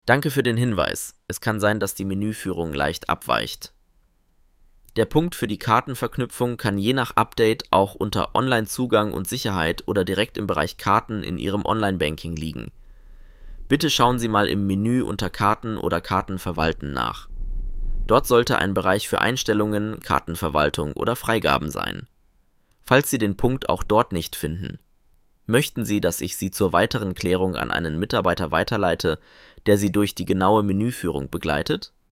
Danke für den Hinweis. Es kann sein, dass die Menüführung leicht abweicht. Der Punkt für die Kartenverknüpfung kann je nach Update auch unter Online-Zugang und Sicherheit oder direkt im Bereich Karten in Ihrem Online-Banking liegen. Bitte schauen Sie mal im Menü unter Karten oder Kartenverwalten nach. Dort sollte ein Bereich für Einstellungen, Kartenverwaltung oder Freigaben sein. Falls Sie den Punkt auch dort nicht finden, möchten Sie, dass ich Sie zur weiteren Klärung an einen Mitarbeiter weiterleite, der Sie durch die genaue Menüführung begleitet?